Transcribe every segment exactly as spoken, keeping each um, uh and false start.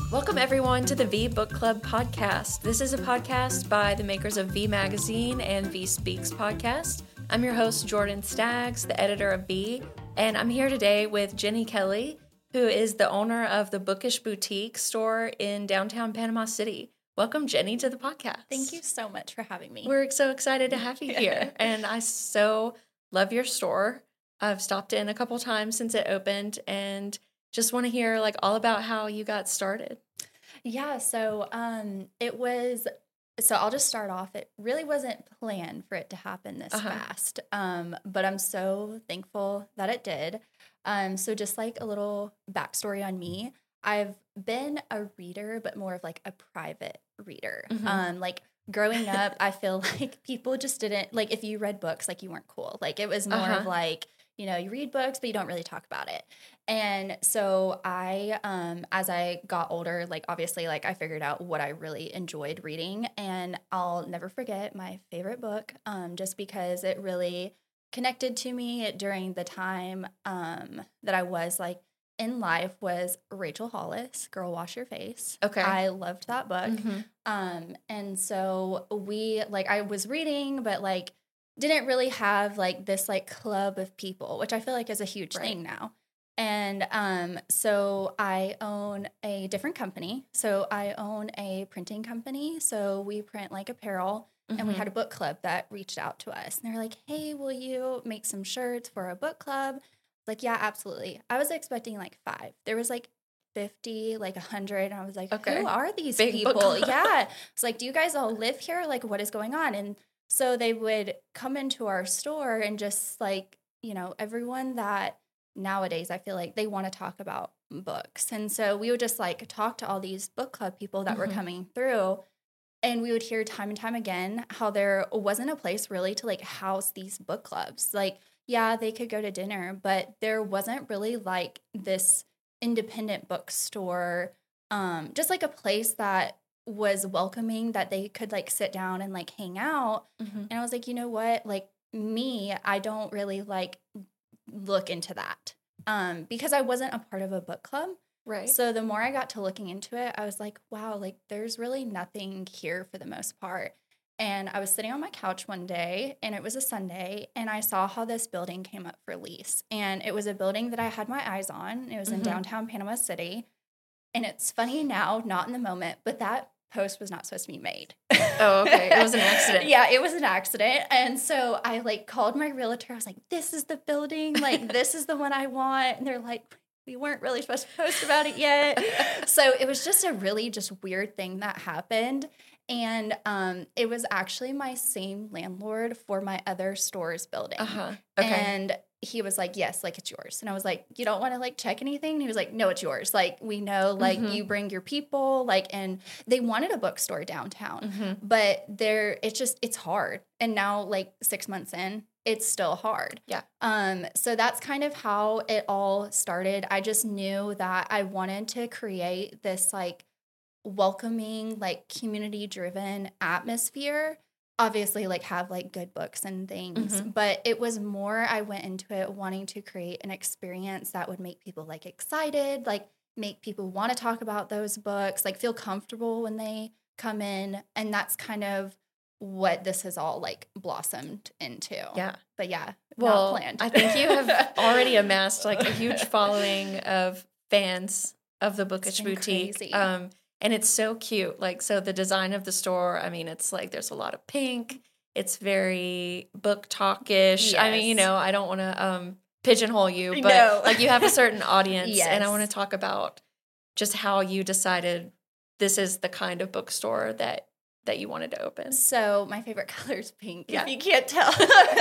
Welcome, everyone, to the V Book Club podcast. This is a podcast by the makers of V Magazine and V Speaks podcast. I'm your host, Jordan Staggs, the editor of V, and I'm here today with Jenny Kelly, who is the owner of the Bookish Boutique store in downtown Panama City. Welcome, Jenny, to the podcast. Thank you so much for having me. We're so excited to have you here, and I so love your store. I've stopped in a couple times since it opened, and just want to hear like all about how you got started. Yeah, so um, it was, so I'll just start off. It really wasn't planned for it to happen this Uh-huh. fast, um, but I'm so thankful that it did. Um, so just like a little backstory on me, I've been a reader, but more of like a private reader. Mhm. Um, like growing up, I feel like people just didn't, like if you read books, like you weren't cool. Like it was more Uh-huh. of like, you know, you read books, but you don't really talk about it. And so I, um, as I got older, like obviously, like I figured out what I really enjoyed reading, and I'll never forget my favorite book, um, just because it really connected to me during the time, um, that I was like in life was Rachel Hollis, Girl Wash Your Face. Okay. I loved that book. Mhm. Um, and so we, like, I was reading, but like, didn't really have like this like club of people, which I feel like is a huge Right. thing now. And um, so I own a different company. So I own a printing company. So we print like apparel, and we Mhm. had a book club that reached out to us. And they were like, hey, will you make some shirts for a book club? Like, yeah, absolutely. I was expecting like five. There was like fifty, like a hundred. And I was like, Okay. who are these Big book people? club. Yeah. It's like, do you guys all live here? Like, what is going on? And so they would come into our store and just like, you know, everyone that nowadays I feel like they want to talk about books. And so we would just like talk to all these book club people that were Mhm. coming through. And we would hear time and time again how there wasn't a place really to like house these book clubs. Like, yeah, they could go to dinner, but there wasn't really like this independent bookstore, um, just like a place that was welcoming that they could like sit down and like hang out. Mhm. And I was like, you know what? Like me, I don't really like look into that. Um, because I wasn't a part of a book club. Right. So the more I got to looking into it, I was like, wow, like there's really nothing here for the most part. And I was sitting on my couch one day, and it was a Sunday, and I saw how this building came up for lease. And it was a building that I had my eyes on. It was in Mhm. downtown Panama City. And it's funny now, not in the moment, but that post was not supposed to be made. Oh, okay. It was an accident. Yeah, it was an accident. And so I like called my realtor. I was like, this is the building. Like, this is the one I want. And they're like, we weren't really supposed to post about it yet. So it was just a really just weird thing that happened. And um, it was actually my same landlord for my other store's building. Uh-huh. Okay. And he was like, yes, like it's yours. And I was like, you don't want to like check anything? And he was like, no, it's yours. Like, we know, like Mhm. you bring your people, like, and they wanted a bookstore downtown, Mhm. but there, it's just, it's hard. And now like six months in, it's still hard. Yeah. Um, so that's kind of how it all started. I just knew that I wanted to create this like welcoming, like community driven atmosphere. Obviously, like have like good books and things, Mhm. but it was more, I went into it wanting to create an experience that would make people like excited, like make people want to talk about those books, like feel comfortable when they come in. And that's kind of what this has all like blossomed into. Yeah. But yeah, Well, not planned. I think you have already amassed like a huge following of fans of the Bookish been Boutique. crazy. Um, and it's so cute. Like, so the design of the store, I mean, it's like there's a lot of pink. It's very book talkish. I mean, you Yes. know, I don't want to um, pigeonhole you, but No. like you have a certain audience, and I Yes. want to talk about just how you decided this is the kind of bookstore that that you wanted to open. So my favorite color is pink, Yeah. if you can't tell.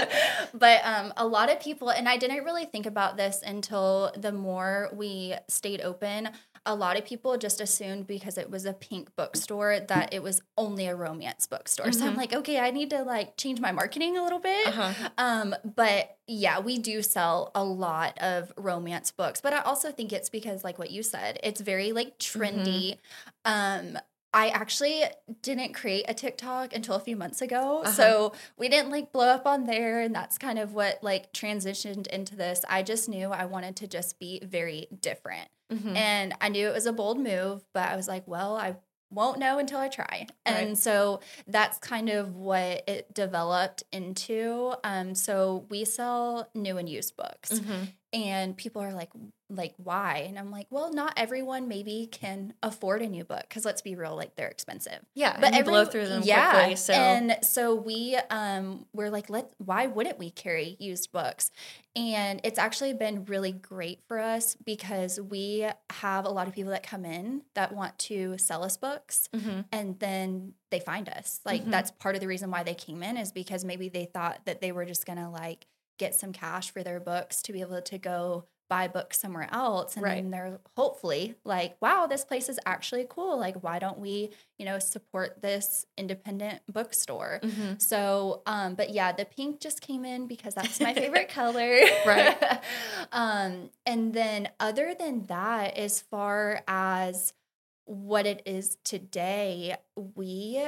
But um, a lot of people, and I didn't really think about this until the more we stayed open, a lot of people just assumed because it was a pink bookstore that it was only a romance bookstore. So I'm Mhm. like, okay, I need to like change my marketing a little bit. Uh-huh. Um, but yeah, we do sell a lot of romance books, but I also think it's because like what you said, it's very like trendy. Um, I actually didn't create a TikTok until a few months ago. Uh-huh. So we didn't like blow up on there. And that's kind of what like transitioned into this. I just knew I wanted to just be very different. Mm-hmm. And I knew it was a bold move, but I was like, well, I won't know until I try. Right. And so that's kind of what it developed into. Um, so we sell new and used books. Mm-hmm. And people are like, like, why? And I'm like, well, not everyone maybe can afford a new book because let's be real, like they're expensive. Yeah, But and you every, blow through them yeah, quickly. So and so we um we're like, let why wouldn't we carry used books? And it's actually been really great for us because we have a lot of people that come in that want to sell us books, mm-hmm. and then they find us. Like Mm-hmm. that's part of the reason why they came in is because maybe they thought that they were just gonna like get some cash for their books to be able to go buy books somewhere else. And Right. then they're hopefully like, wow, this place is actually cool. Like, why don't we, you know, support this independent bookstore? Mm-hmm. So, um, but yeah, the pink just came in because that's my favorite color. Right. um, and then other than that, as far as what it is today, we,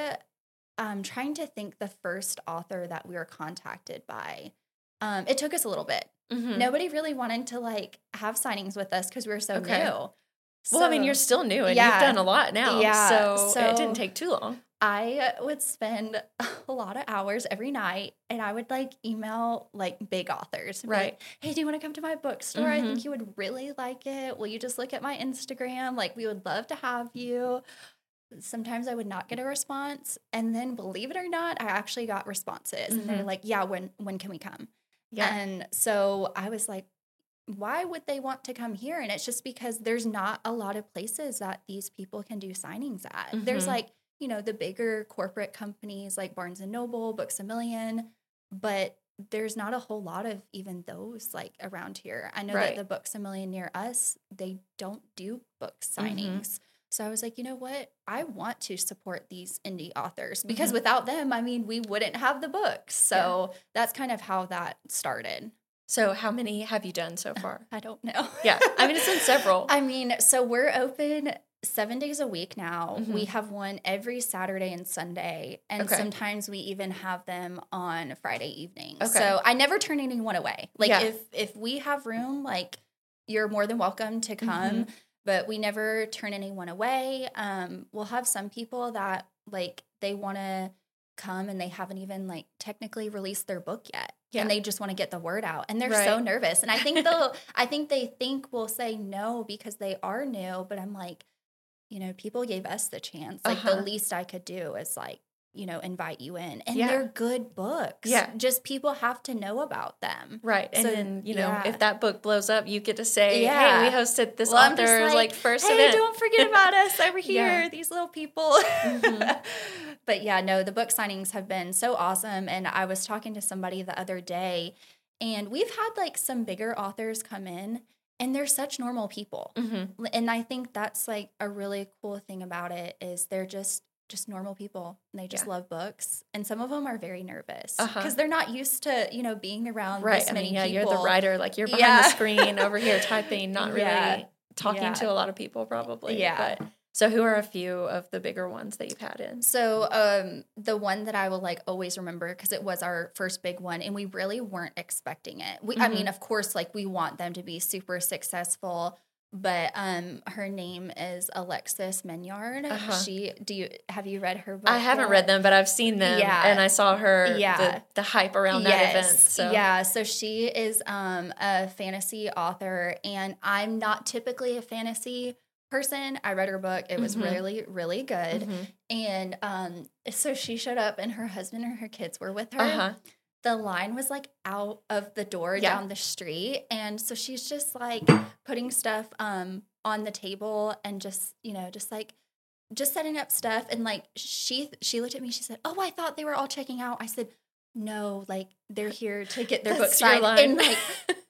I'm trying to think the first author that we were contacted by. Um, it took us a little bit. Mm-hmm. Nobody really wanted to like have signings with us because we were so Okay. new. Well, So, I mean, you're still new and yeah. you've done a lot now. Yeah, So, so- it didn't take too long. I would spend a lot of hours every night and I would like email like big authors. and be Right. like, hey, do you want to come to my bookstore? I Mhm. think you would really like it. Will you just look at my Instagram? Like, we would love to have you. Sometimes I would not get a response. And then believe it or not, I actually got responses. And they're Mhm. like, yeah, when when can we come? Yeah. And so I was like, why would they want to come here? And it's just because there's not a lot of places that these people can do signings at. There's Mhm. like, you know, the bigger corporate companies like Barnes and Noble, Books a Million, but there's not a whole lot of even those like around here. I know Right. that the Books a Million near us, they don't do book Mhm. signings. So I was like, you know what? I want to support these indie authors because Mhm. without them, I mean, we wouldn't have the books. So that's kind of how that started. So, how many have you done so far? I don't know. Yeah. I mean, it's been several. I mean, so we're open seven days a week now. Mhm. We have one every Saturday and Sunday. And Okay. sometimes we even have them on Friday evenings. Okay. So I never turn anyone away. Like Yeah. if if we have room, like you're more than welcome to come. Mhm. But we never turn anyone away. Um, we'll have some people that like they want to come and they haven't even like technically released their book yet. Yeah. And they just want to get the word out. And they're so Right. nervous. And I think they'll I think they think we'll say no because they are new. But I'm like, you know, people gave us the chance. Like Uh-huh. the least I could do is like, you know, invite you in. And Yeah. they're good books. Yeah. Just people have to know about them. Right. And So, then, you know, yeah. if that book blows up, you get to say, Yeah. hey, we hosted this Well, I'm just author's like, like, first hey, event. don't forget about us over here, Yeah. these little people. Mhm. But yeah, no, the book signings have been so awesome. And I was talking to somebody the other day, and we've had like some bigger authors come in, and they're such normal people. Mhm. And I think that's like a really cool thing about it is they're just just normal people and they just Yeah. love books. And some of them are very nervous because Uh-huh. they're not used to, you know, being around Right. this I many mean, yeah, people. you're the writer. Like, you're behind Yeah. the screen over here typing, not really Yeah. talking Yeah. to a lot of people, probably. Yeah. But so, who are a few of the bigger ones that you've had in? So um, the one that I will like always remember because it was our first big one and we really weren't expecting it. We, I Mhm. mean, of course, like we want them to be super successful, but um, her name is Alexis Mignard. Uh-huh. She, do you, have you read her book? I haven't yet? read them, but I've seen them. Yeah. And I saw her, Yeah. the, the hype around that event. So, Yeah, so she is um, a fantasy author, and I'm not typically a fantasy person. I read her book. It was Mhm. really, really good. Mhm. And um, so she showed up, and her husband and her kids were with her. Uh-huh. The line was like out of the door Yeah. down the street. And so she's just like putting stuff um, on the table and just, you know, just like, just setting up stuff. And like, she, she looked at me, she said, oh, I thought they were all checking out. I said, no, like they're here to get their books That's your signed. line. And like,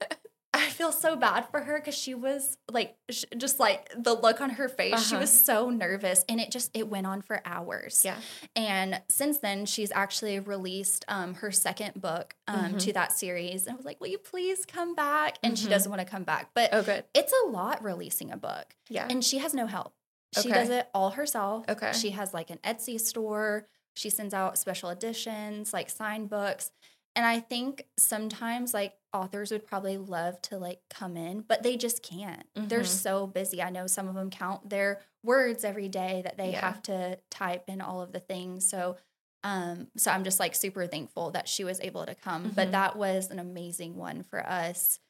I feel so bad for her because she was like, sh- just like the look on her face, she Uh-huh. was so nervous, and it just, it went on for hours. Yeah. And since then, she's actually released um, her second book um, Mhm. to that series. And I was like, will you please come back? And she Mhm. doesn't want to come back. But Oh, good. it's a lot releasing a book. Yeah. And she has no help. She Okay. does it all herself. Okay. She has like an Etsy store. She sends out special editions, like signed books. And I think sometimes like authors would probably love to like come in, but they just can't. They're Mhm. so busy. I know some of them count their words every day that they Yeah. have to type and all of the things. So um so I'm just like super thankful that she was able to come. But Mhm. that was an amazing one for us.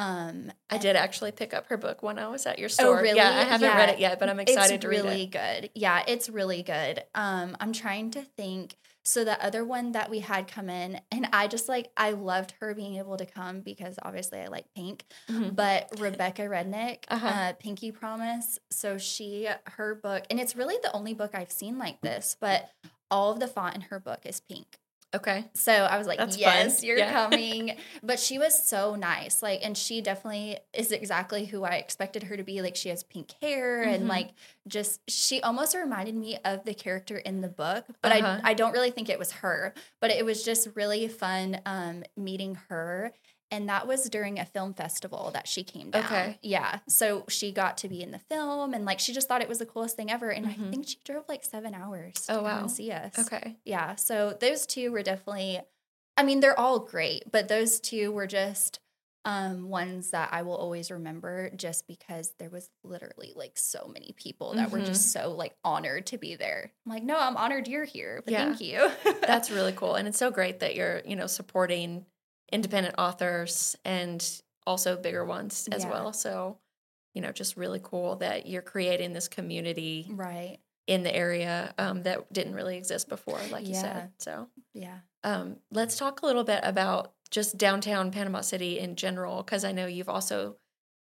Um I did actually pick up her book when I was at your Oh, store. really? Yeah, I haven't read Yeah. it yet, but I'm excited It's to read really it. good. Yeah, it's really good. Um, I'm trying to think. So the other one that we had come in, and I just like I loved her being able to come because obviously I like pink. Mhm. But Rebecca Rednick, Uh-huh. uh, Pinky Promise. So she her book, and it's really the only book I've seen like this, but all of the font in her book is pink. Okay. So I was like, That's yes, fun. you're Yeah. coming. But she was so nice. Like, and she definitely is exactly who I expected her to be. Like, she has pink hair and Mhm. like just, she almost reminded me of the character in the book, but Uh-huh. I, I don't really think it was her. But it was just really fun um, meeting her. And that was during a film festival that she came down. Okay. Yeah. So she got to be in the film and like she just thought it was the coolest thing ever. And Mhm. I think she drove like seven hours to Oh, come wow. and see us. Okay. Yeah. So those two were definitely, I mean, they're all great, but those two were just um, ones that I will always remember just because there was literally like so many people that were Mhm. just so like honored to be there. I'm like, no, I'm honored you're here, but Yeah. thank you. That's really cool. And it's so great that you're, you know, supporting independent authors and also bigger ones as Yeah. well. So, you know, just really cool that you're creating this community Right. in the area um, that didn't really exist before, like you Yeah. said. So, Yeah. um, let's talk a little bit about just downtown Panama City in general, because I know you've also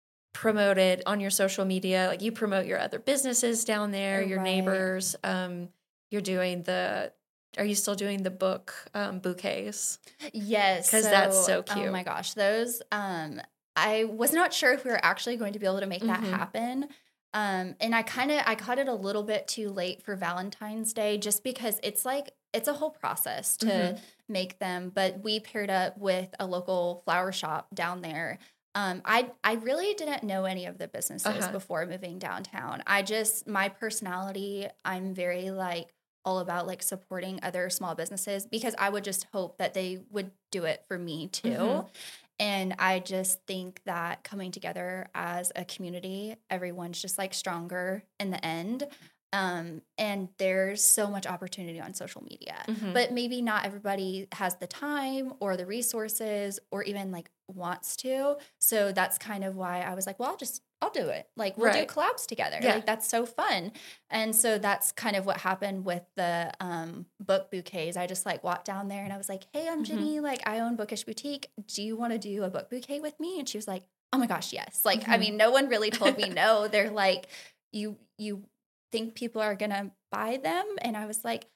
promoted on your social media, like you promote your other businesses down there, your Right. neighbors. Um, you're doing the, are you still doing the book um, bouquets? Yes. 'Cause that's so Oh cute. my gosh. Those, um, I was not sure if we were actually going to be able to make that Mhm. happen. Um, and I kind of, I caught it a little bit too late for Valentine's Day just because it's like, it's a whole process to Mhm. make them. But we paired up with a local flower shop down there. Um, I I really didn't know any of the businesses Uh-huh. before moving downtown. I just my personality, I'm very like all about like supporting other small businesses because I would just hope that they would do it for me too. Mhm. And I just think that coming together as a community, everyone's just like stronger in the end. Um, and there's so much opportunity on social media, Mhm. but maybe not everybody has the time or the resources or even like wants to. So that's kind of why I was like, well, I'll just, I'll do it. Like we'll Right. do collabs together. Yeah. Like that's so fun. And so that's kind of what happened with the um, book bouquets. I just like walked down there and I was like, hey, I'm Mhm. Jenny. Like I own Bookish Boutique. Do you want to do a book bouquet with me? And she was like, oh my gosh, yes. Like, I Mhm. mean, no one really told me no. They're like, you, you think people are going to buy them? And I was like,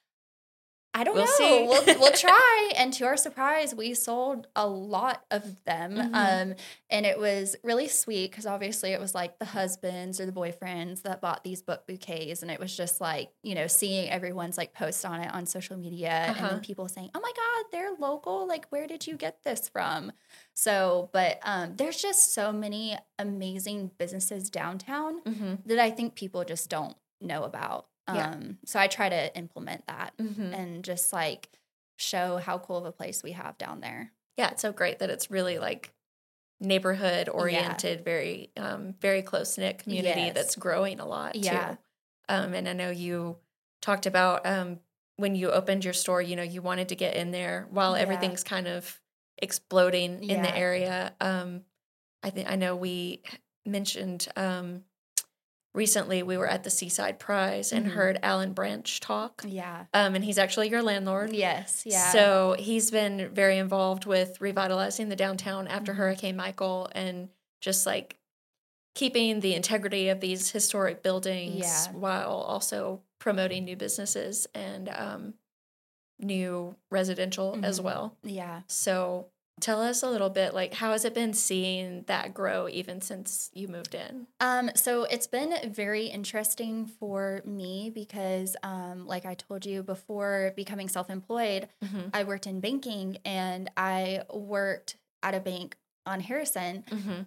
I don't We'll know. see. We'll we'll try. And to our surprise, we sold a lot of them. Mhm. Um, and it was really sweet because obviously it was like the husbands or the boyfriends that bought these book bouquets. And it was just like, you know, seeing everyone's like post on it on social media and Uh-huh. then people saying, oh my God, they're local. Like, where did you get this from? So, but um, there's just so many amazing businesses downtown Mhm. that I think people just don't know about. Yeah. Um, so I try to implement that Mhm. and just like show how cool of a place we have down there. Yeah, it's so great that it's really like neighborhood oriented, very um very close knit community Yes. that's growing a lot Yeah. too. Um and I know you talked about um when you opened your store, you know, you wanted to get in there while Yeah. everything's kind of exploding in the Yeah. area. Um I think I know we mentioned um recently we were at the Seaside Prize and Mhm. heard Alan Branch talk. Yeah. Um and he's actually your landlord. Yes. Yeah. So he's been very involved with revitalizing the downtown after Mhm. Hurricane Michael and just like keeping the integrity of these historic buildings Yeah. while also promoting new businesses and um, new residential as Mhm. well. Yeah. So tell us a little bit, like, how has it been seeing that grow even since you moved in? Um, so it's been very interesting for me because, um, like I told you before becoming self-employed, Mm-hmm. I worked in banking and I worked at a bank on Harrison. Mm-hmm.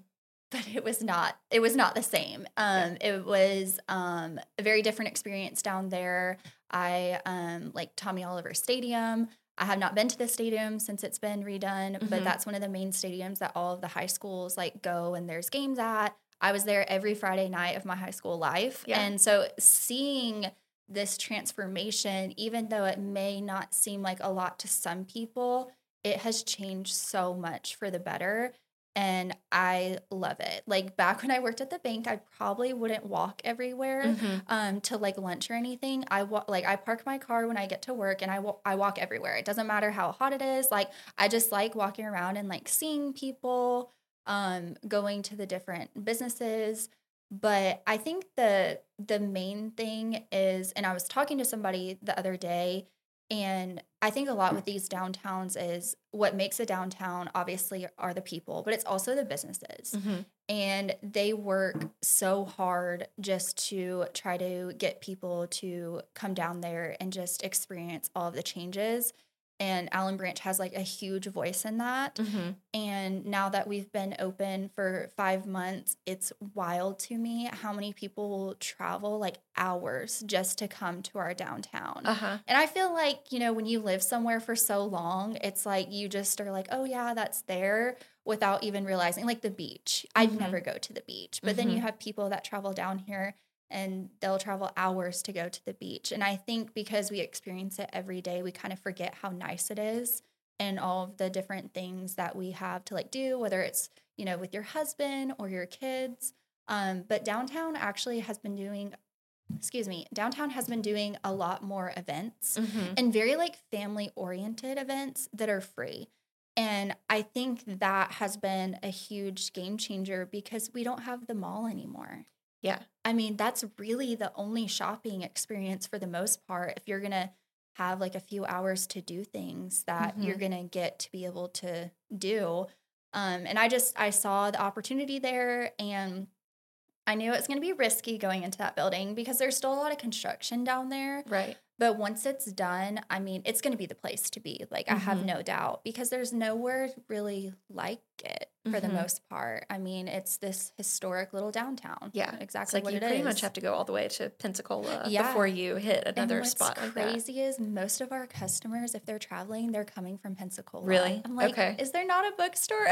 but it was not, it was not the same. Um, yeah. It was um, a very different experience down there. I um, like Tommy Oliver Stadium. I have not been to the stadium since it's been redone, mm-hmm. but that's one of the main stadiums that all of the high schools like go and there's games at. I was there every Friday night of my high school life. Yeah. And so seeing this transformation, even though it may not seem like a lot to some people, it has changed so much for the better. And I love it. Like back when I worked at the bank, I probably wouldn't walk everywhere mm-hmm. um, to like lunch or anything. I wa- like I park my car when I get to work, and I wa- I walk everywhere. It doesn't matter how hot it is. Like I just like walking around and like seeing people, um, going to the different businesses. But I think the the main thing is, and I was talking to somebody the other day, and I think a lot with these downtowns is what makes a downtown obviously are the people, but it's also the businesses. Mm-hmm. And they work so hard just to try to get people to come down there and just experience all of the changes. And Allen Branch has like a huge voice in that. Mm-hmm. And now that we've been open for five months, it's wild to me how many people will travel like hours just to come to our downtown. Uh-huh. And I feel like, you know, when you live somewhere for so long, it's like you just are like, oh yeah, that's there, without even realizing, like the beach. Mm-hmm. I'd never go to the beach. But mm-hmm. then you have people that travel down here and they'll travel hours to go to the beach. And I think because we experience it every day, we kind of forget how nice it is and all of the different things that we have to like do, whether it's, you know, with your husband or your kids. Um, but downtown actually has been doing, excuse me, downtown has been doing a lot more events mm-hmm. and very like family oriented events that are free. And I think that has been a huge game changer because we don't have the mall anymore. Yeah. I mean, that's really the only shopping experience for the most part. If you're going to have like a few hours to do things that mm-hmm. you're going to get to be able to do. Um, and I just, I saw the opportunity there, and I knew it was going to be risky going into that building because there's still a lot of construction down there. Right. But once it's done, I mean, it's going to be the place to be. Like, mm-hmm. I have no doubt, because there's nowhere really like it for mm-hmm. the most part. I mean, it's this historic little downtown. Yeah. Exactly it's like what you it pretty is. much have to go all the way to Pensacola yeah. before you hit another and what's spot like that. crazy is most of our customers, if they're traveling, they're coming from Pensacola. Really? I'm like, okay. is there not a bookstore?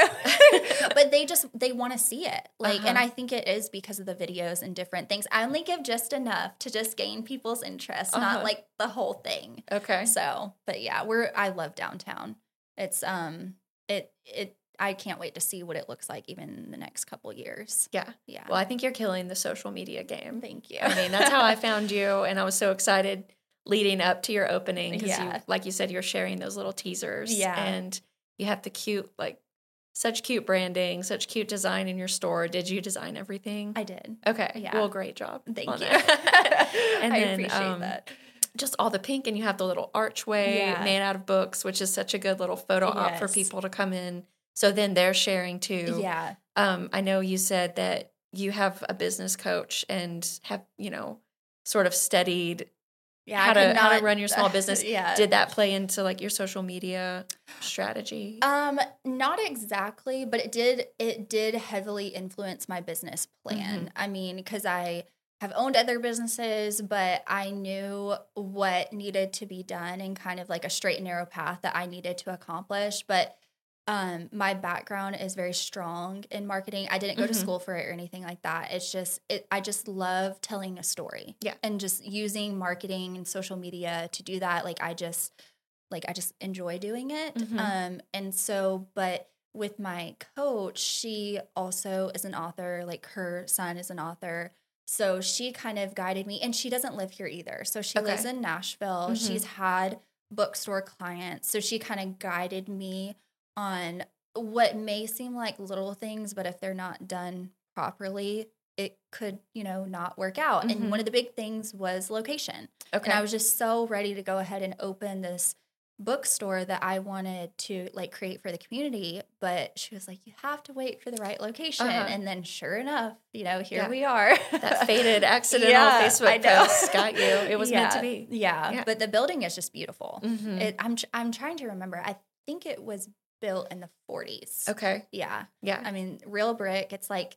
But they just, they want to see it. Like, uh-huh. and I think it is because of the videos and different things. I only give just enough to just gain people's interest, uh-huh. not like the whole thing. Okay. So, but yeah, we're, I love downtown. It's, um, it, it, I can't wait to see what it looks like even in the next couple years. Yeah. Yeah. Well, I think you're killing the social media game. Thank you. I mean, that's how I found you, and I was so excited leading up to your opening because, yeah. you, like you said, you're sharing those little teasers. Yeah. And you have the cute, like, such cute branding, such cute design in your store. Did you design everything? I did. Okay. Yeah. Well, great job. Thank on you. That. And I then, appreciate um, that. Just all the pink, and you have the little archway Yeah. made out of books, which is such a good little photo op Yes. for people to come in. So then they're sharing too. Yeah. Um, I know you said that you have a business coach and have, you know, sort of studied Yeah, how I to could how not- to run your small business. Yeah. Did that play into like your social media strategy? Um, not exactly, but it did it did heavily influence my business plan. Mm-hmm. I mean, because I have owned other businesses, but I knew what needed to be done and kind of like a straight and narrow path that I needed to accomplish. But um, my background is very strong in marketing. I didn't go mm-hmm. to school for it or anything like that. It's just, it, I just love telling a story. Yeah. And just using marketing and social media to do that. Like, I just, like, I just enjoy doing it. Mm-hmm. Um, and so, but with my coach, she also is an author, like her son is an author. So she kind of guided me, and she doesn't live here either. So she Okay. lives in Nashville. Mm-hmm. She's had bookstore clients. So she kind of guided me on what may seem like little things, but if they're not done properly, it could, you know, not work out. Mm-hmm. And one of the big things was location. Okay. And I was just so ready to go ahead and open this bookstore that I wanted to like create for the community. But she was like, you have to wait for the right location. Uh-huh. And then sure enough, you know, here Yeah. we are. That faded accidental Yeah, I Facebook know. post got you. It was yeah, meant to be. Yeah. Yeah. But the building is just beautiful. Mm-hmm. It, I'm, tr- I'm trying to remember. I think it was built in the forties. Okay. Yeah. Yeah. I mean, real brick. It's like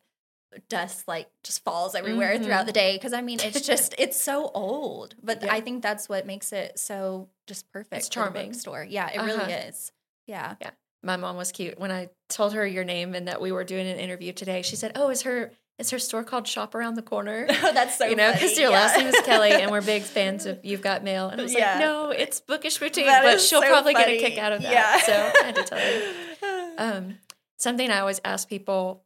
dust like just falls everywhere Mm-hmm. throughout the day. Because I mean, it's just it's so old, but Yeah. I think that's what makes it so just perfect. It's for the charming. bookstore. Yeah, it Uh-huh. really is. Yeah. Yeah. My mom was cute. When I told her your name and that we were doing an interview today, she said, oh, is her is her store called Shop Around the Corner? Oh, that's so You know, because funny. your Yeah. last name is Kelly, and we're big fans of You've Got Mail. And I was Yeah. like, no, it's Bookish Boutique, That but is she'll so probably funny. get a kick out of that. Yeah. So I had to tell her. Um, something I always ask people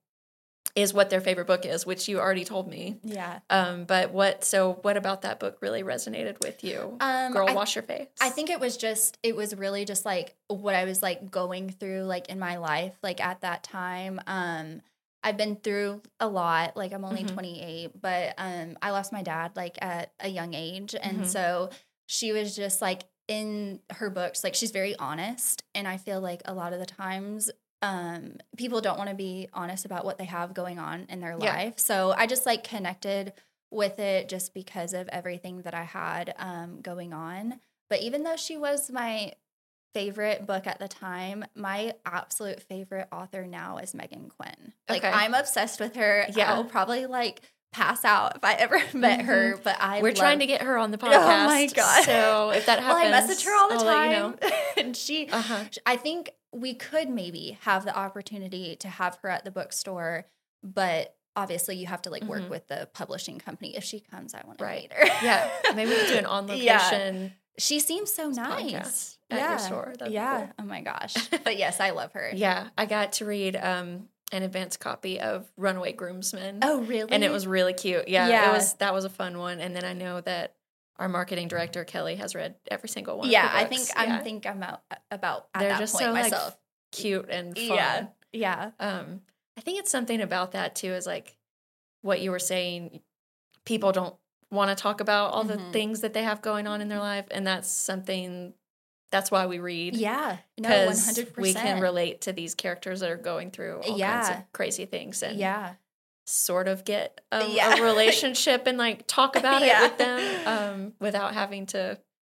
is what their favorite book is, which you already told me. Yeah. Um, but what, so what about that book really resonated with you? Um, Girl, I, Wash Your Face. I think it was just, it was really just like what I was like going through like in my life, like at that time. Um, I've been through a lot, like I'm only Mhm. twenty-eight, but um, I lost my dad like at a young age. And Mhm. so she was just like in her books, like she's very honest. And I feel like a lot of the times um, people don't want to be honest about what they have going on in their Yeah. life. So I just like connected with it just because of everything that I had um, going on. But even though she was my favorite book at the time, my absolute favorite author now is Megan Quinn. Like Okay. I'm obsessed with her. Yeah. I'll probably like pass out if I ever met Mhm. her. But I We're love- trying to get her on the podcast. Oh my God. So if that well, happens, I message her all the I'll let you time, know. and she. Uh-huh. I think we could maybe have the opportunity to have her at the bookstore, but obviously you have to like work Mhm. with the publishing company. If she comes, I want to Right. meet her. Yeah. Maybe we could do an on Yeah. location. She seems so nice. podcast at yeah. your store. That'd be yeah. cool. Oh my gosh. But yes, I love her. Yeah. I got to read um, an advanced copy of Runaway Groomsmen. Oh, really? And it was really cute. Yeah, Yeah. It was that was a fun one. And then I know that our marketing director, Kelly, has read every single one Yeah, of her I books. think I Yeah. am think I'm out, about at They're that just point so myself. like cute and fun. yeah. Yeah. Um, I think it's something about that too, is like what you were saying, people don't want to talk about all the Mhm. things that they have going on in their life. And that's something, that's why we read. Yeah. No, one Because hundred percent. we can relate to these characters that are going through all kinds Yeah. of crazy things and Yeah. sort of get um, Yeah. a relationship and like talk about it Yeah. with them um, without having to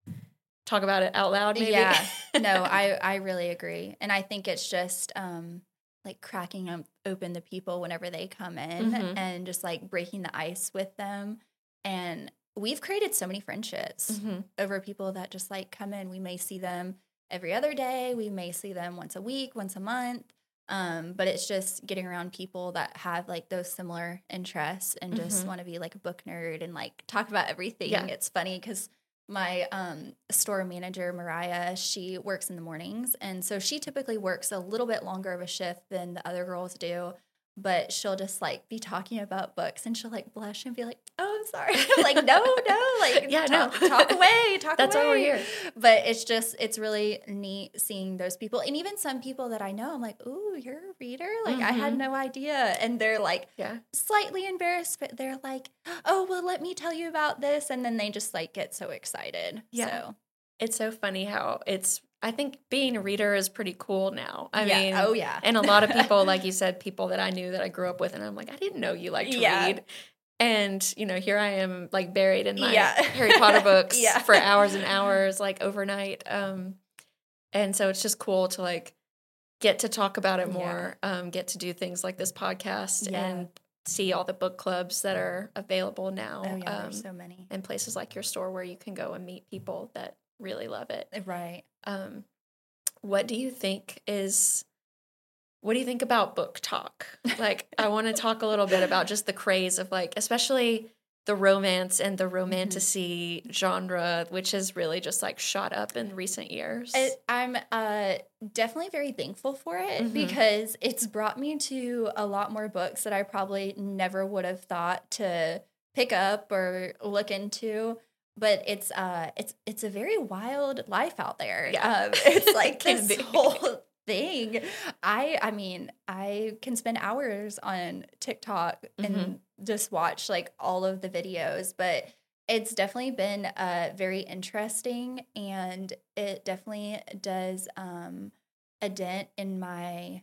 talk about it out loud maybe. Yeah. No, I, I really agree. And I think it's just um, like cracking up, open the people whenever they come in Mhm. and just like breaking the ice with them. And we've created so many friendships Mhm. over people that just like come in. We may see them every other day. We may see them once a week, once a month. Um, but it's just getting around people that have like those similar interests and just Mhm. want to be like a book nerd and like talk about everything. Yeah. It's funny because my um, store manager, Mariah, she works in the mornings. And so she typically works a little bit longer of a shift than the other girls do. But she'll just like be talking about books and she'll like blush and be like, oh, I'm sorry. I'm like, no, no, like, Yeah, talk, no. talk away, talk That's away. why we're here. But it's just, it's really neat seeing those people. And even some people that I know, I'm like, ooh, you're a reader? Like, I had Mhm. no idea. And they're like Yeah. slightly embarrassed, but they're like, oh, well, let me tell you about this. And then they just like get so excited. Yeah. So, It's so funny how it's, I think being a reader is pretty cool now. I yeah. mean, oh, yeah. and a lot of people, like you said, people that I knew that I grew up with, and I'm like, I didn't know you liked to Yeah. read. And, you know, here I am, like, buried in my Yeah. Harry Potter books Yeah. for hours and hours, like, overnight. Um, and so it's just cool to, like, get to talk about it Yeah. more, um, get to do things like this podcast Yeah. and see all the book clubs that are available now. Oh, yeah. um, There's so many. and places like your store where you can go and meet people that really love it. Right. Um, what do you think is, what do you think about book talk? Like, I want to talk a little bit about just the craze of like, especially the romance and the romantasy genre, which has really just like shot up in recent years. It, I'm uh, definitely very thankful for it Mhm. because it's brought me to a lot more books that I probably never would have thought to pick up or look into. But it's uh, it's it's a very wild life out there. Yeah. Um, it's like Can this be. whole thing. I I mean, I can spend hours on TikTok and just watch like all of the videos, but it's definitely been uh, very interesting, and it definitely does um, a dent in my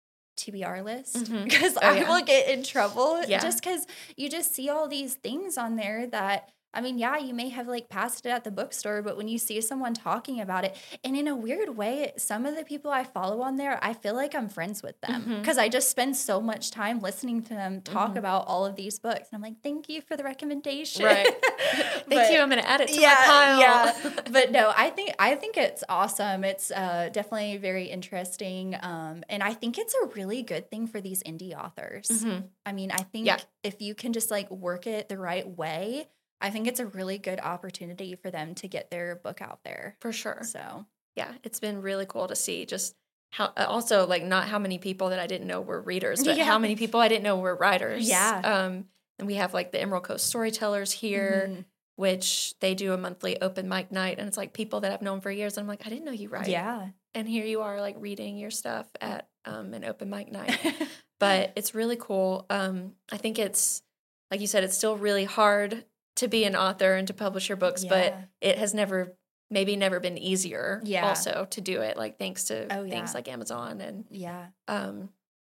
T B R list Mhm. because Oh, I yeah. will get in trouble Yeah. just because you just see all these things on there that I mean, yeah, you may have like passed it at the bookstore, but when you see someone talking about it, and in a weird way, some of the people I follow on there, I feel like I'm friends with them because mm-hmm. I just spend so much time listening to them talk mm-hmm. about all of these books. And I'm like, thank you for the recommendation. Right. Thank but, you. I'm going to add it to yeah, my pile. Yeah. But no, I think, I think it's awesome. It's uh, definitely very interesting. Um, and I think it's a really good thing for these indie authors. Mm-hmm. I mean, I think yeah. if you can just like work it the right way, I think it's a really good opportunity for them to get their book out there. For sure. So, yeah, it's been really cool to see just how, also like not how many people that I didn't know were readers, but yeah. how many people I didn't know were writers. Yeah. Um, and we have like the Emerald Coast Storytellers here, mm-hmm. which they do a monthly open mic night. And it's like people that I've known for years. And I'm like, I didn't know you write. Yeah. And here you are like reading your stuff at um, an open mic night. But it's really cool. Um, I think it's, like you said, it's still really hard to be an author and to publish your books, yeah. but it has never, maybe never been easier yeah. also to do it, like thanks to oh, things yeah. like Amazon and yeah, um,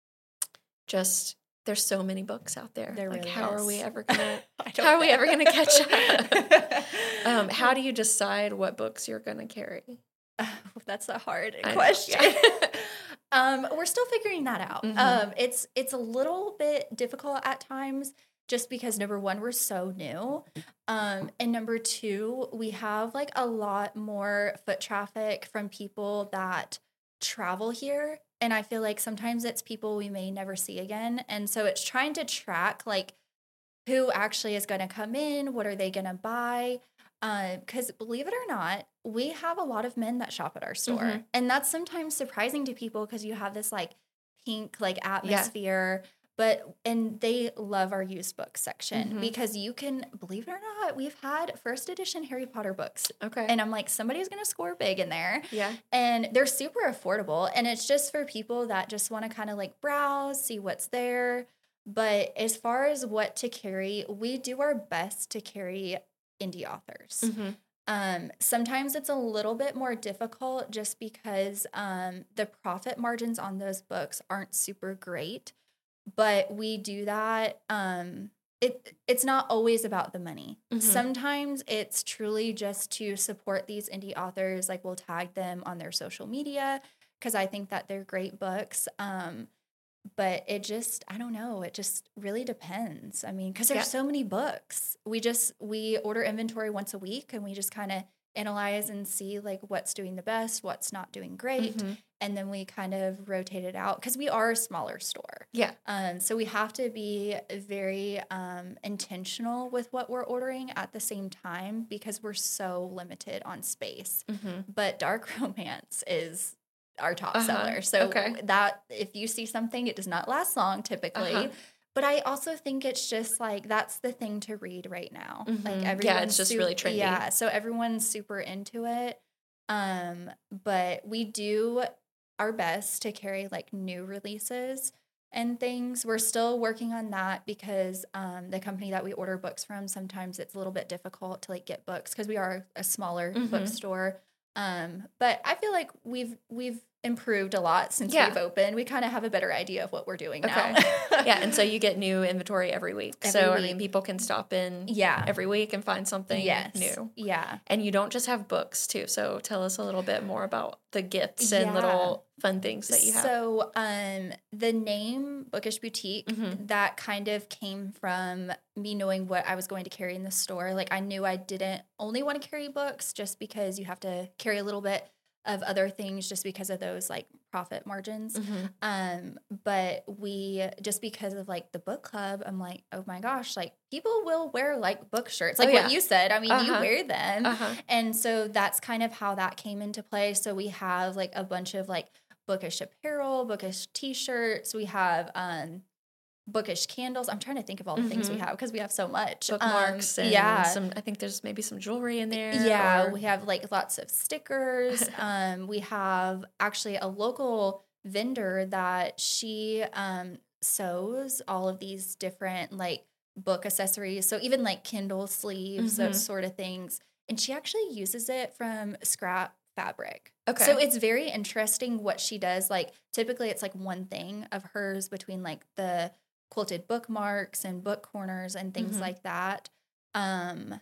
just there's so many books out there. There like really how is. are we ever gonna how are we ever gonna catch up? um, how do you decide what books you're gonna carry? Oh, that's a hard I question. Know, yeah. um, we're still figuring that out. Mm-hmm. Um, it's it's a little bit difficult at times. Just because number one, we're so new. Um, and number two, we have like a lot more foot traffic from people that travel here. And I feel like sometimes it's people we may never see again. And so it's trying to track like who actually is going to come in, what are they going to buy? Because uh, believe it or not, we have a lot of men that shop at our store. Mm-hmm. And that's sometimes surprising to people because you have this like pink like atmosphere. Yeah. But, and they love our used books section mm-hmm. because you can, believe it or not, we've had first edition Harry Potter books. Okay. And I'm like, somebody's going to score big in there. Yeah. And they're super affordable. And it's just for people that just want to kind of like browse, see what's there. But as far as what to carry, we do our best to carry indie authors. Mm-hmm. Um, sometimes it's a little bit more difficult just because um, the profit margins on those books aren't super great. But we do that. Um, it it's not always about the money. Mm-hmm. Sometimes it's truly just to support these indie authors. Like we'll tag them on their social media because I think that they're great books. Um, but it just, I don't know. It just really depends. I mean, because there's yeah. so many books. We just, we order inventory once a week and we just kind of analyze and see like what's doing the best, what's not doing great. Mm-hmm. And then we kind of rotate it out because we are a smaller store. Yeah. Um, so we have to be very um, intentional with what we're ordering at the same time because we're so limited on space. Mm-hmm. But dark romance is our top uh-huh. seller. So okay. that if you see something, it does not last long typically. Uh-huh. But I also think it's just like that's the thing to read right now. Mm-hmm. Like everyone's yeah, it's just super, really trendy. Yeah, so everyone's super into it. Um, but we do our best to carry like new releases and things. We're still working on that because um, the company that we order books from, sometimes it's a little bit difficult to like get books because we are a smaller mm-hmm. bookstore. Um, but I feel like we've we've improved a lot since yeah. we've opened. We kind of have a better idea of what we're doing okay. now. Yeah, and so you get new inventory every week. Every so week. I mean, people can stop in yeah. every week and find something yes. new. Yeah, and you don't just have books too. So tell us a little bit more about the gifts and yeah. little fun things that you have. So um, the name Bookish Boutique mm-hmm. that kind of came from me knowing what I was going to carry in the store. Like I knew I didn't only want to carry books just because you have to carry a little bit of other things just because of those like profit margins. Mm-hmm. Um, but we, just because of like the book club, I'm like, oh my gosh, like people will wear like book shirts. Like oh, yeah. what you said, I mean, uh-huh. you wear them. Uh-huh. And so that's kind of how that came into play. So we have like a bunch of like bookish apparel, bookish t-shirts. We have, um, bookish candles. I'm trying to think of all the mm-hmm. things we have because we have so much. Bookmarks um, and yeah. some, I think there's maybe some jewelry in there. Yeah, or... we have like lots of stickers. um, we have actually a local vendor that she um, sews all of these different like book accessories. So even like Kindle sleeves, mm-hmm. those sort of things. And she actually uses it from scrap fabric. Okay. So it's very interesting what she does. Like typically it's like one thing of hers between like the quilted bookmarks and book corners and things mm-hmm. like that. Um,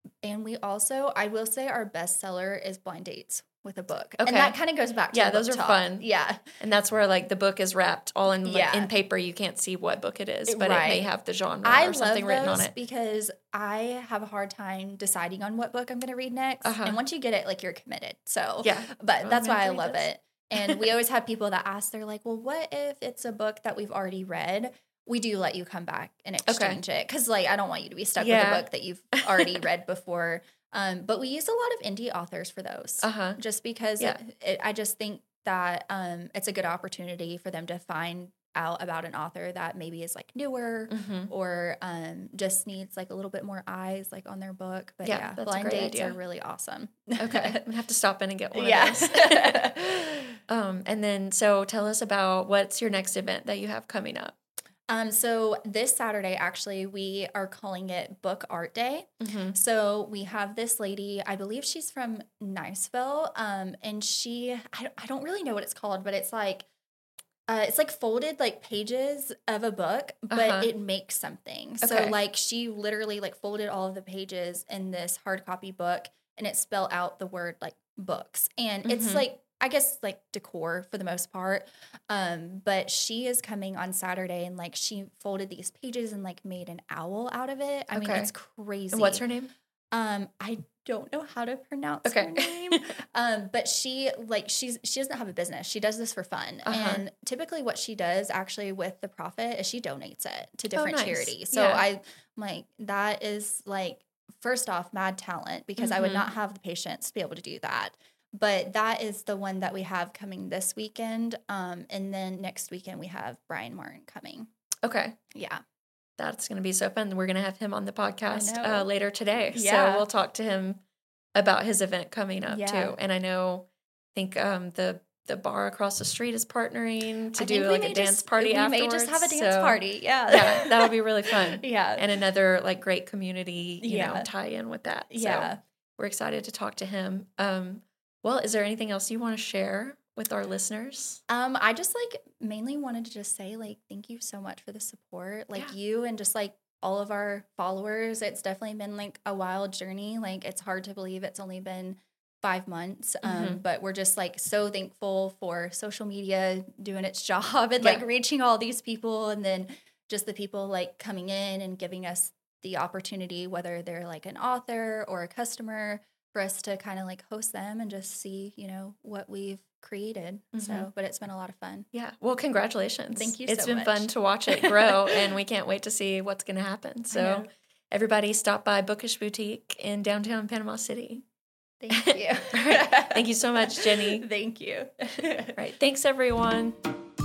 And we also, I will say our bestseller is Blind Dates with a Book. Okay. And that kind of goes back to Yeah, the those book are talk. fun. Yeah. And that's where like the book is wrapped all in like, Yeah. in paper. You can't see what book it is, but Right. it may have the genre I or something love written those on it. because I have a hard time deciding on what book I'm going to read next. Uh-huh. And once you get it, like you're committed. So, Yeah. but Well, that's I'm why I gonna read love this. it. And we always have people that ask, they're like, well, what if it's a book that we've already read? We do let you come back and exchange it. Cause like, I don't want you to be stuck Yeah. with a book that you've already read before. Um, but we use a lot of indie authors for those Uh-huh. just because Yeah. it, it, I just think that um, it's a good opportunity for them to find out about an author that maybe is like newer Mm-hmm. or um, just needs like a little bit more eyes like on their book. But Yeah, yeah, that's a Blind great Dates idea. are really awesome. Okay. I'm gonna have to stop in and get one Yeah. of those. um, and then, so tell us about what's your next event that you have coming up. Um, so this Saturday, actually, we are calling it Book Art Day. Mm-hmm. So we have this lady, I believe she's from Niceville, um, and she, I, I don't really know what it's called, but it's like, uh, it's like folded like pages of a book, but Uh-huh. it makes something. So Okay. like she literally like folded all of the pages in this hard copy book, and it spelled out the word like books, and it's Mhm. like I guess like decor for the most part. Um, but she is coming on Saturday, and like she folded these pages and like made an owl out of it. I mean, Okay. it's crazy. And what's her name? Um, I don't know how to pronounce Okay. her name. um, but she like she's she doesn't have a business. She does this for fun. Uh-huh. And typically what she does actually with the profit is she donates it to different nice. charities. So Yeah. I like that is like first off mad talent because I would Mhm. not have the patience to be able to do that. But that is the one that we have coming this weekend. Um, and then next weekend we have Brian Martin coming. Okay. Yeah. That's going to be so fun. We're going to have him on the podcast know. uh, later today. Yeah. So we'll talk to him about his event coming up Yeah. too. And I know, I think um, the the bar across the street is partnering to I do think we like may a dance just- party we afterwards. may just have a dance So, party. Yeah. Yeah, that'll be really fun. Yeah. And another like great community, you know, Yeah. tie in with that. Yeah. So we're excited to talk to him. Um, well, is there anything else you want to share with our listeners? Um, I just like mainly wanted to just say like thank you so much for the support. Like Yeah. you and just like all of our followers. It's definitely been like a wild journey. Like it's hard to believe it's only been five months. Um, Mhm. but we're just like so thankful for social media doing its job and Yeah. like reaching all these people, and then just the people like coming in and giving us the opportunity, whether they're like an author or a customer, for us to kind of like host them and just see, you know, what we've created. So, Mhm. but it's been a lot of fun. Yeah. Well, congratulations. Thank you It's so been much. fun to watch it grow, and we can't wait to see what's going to happen. know. So, everybody, stop by Bookish Boutique in downtown Panama City. Thank you. All right. Thank you so much, Jenny. Thank you. All right. Thanks, everyone.